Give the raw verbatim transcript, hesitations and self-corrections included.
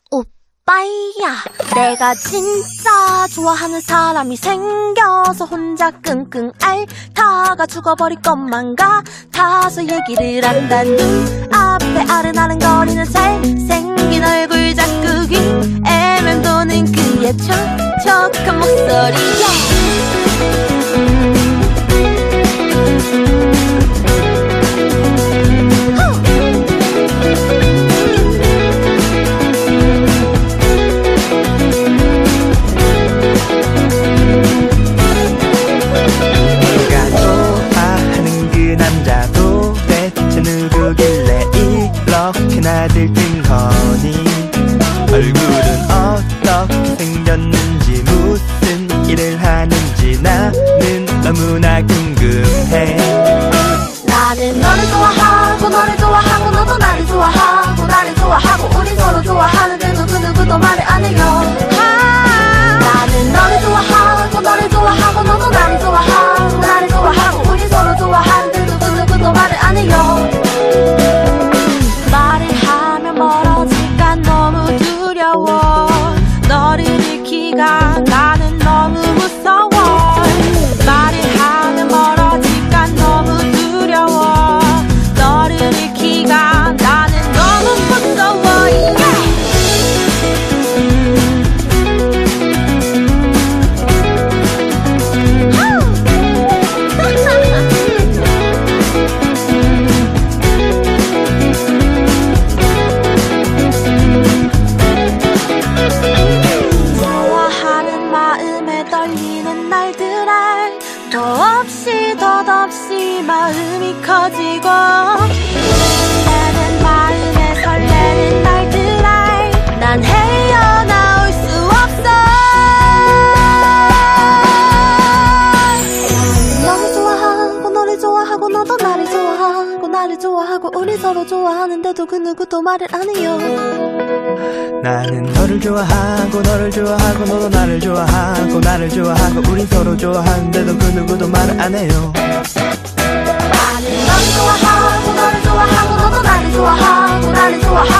오빠야, 내가 진짜 좋아하는 사람이 생겨서 혼자 끙끙 앓다가 죽어버릴 것만 같아서 얘기를 한다. 눈앞에 아른아른거리는 잘생긴 얼굴 자꾸 귀에 맴도는 그의 촉촉한 목소리. 이렇게나 들뜬 거니 얼굴은 어떻게 생겼는지 무슨 일을 하는지 나는 너무나 궁금해. 나는 너를 좋아하고 너를 좋아하고 너도 나를 좋아하고 나를 좋아하고 우리 서로 좋아하는데 누구 누구도 말을 안 해요. 나는 너를 좋아하고 너를 좋아하고 너도 나를 좋아하고 나를 좋아하고 우리 서로 좋아하는데 누구 누구도 말을 안 해요. 말을 하면 멀어질까 너무 두려워. 너를 잃기가 나는 너무 무서워. 말을 하면 멀어질까 너무 두려워. 너를 잃기가 나는 너무 무서워. 더없이 덧없이 마음이 커지고 설레는 마음에 설레는 날들에 난 헤어나올 수 없어. 너를 좋아하고 너를 좋아하고 너도 나를 좋아하고 나를 좋아하고 우리 서로 좋아하는데도 그 누구도 말을 안 해요. 나는 너를 좋아하고 너를 좋아하고 너도 나를 좋아하고 나를 좋아하고 우리 서로 좋아하는데도 그 누구도 말을 안 해요. 나는 너를 좋아하고 너를 좋아하고 너도 나를 좋아하고 나를 좋아하고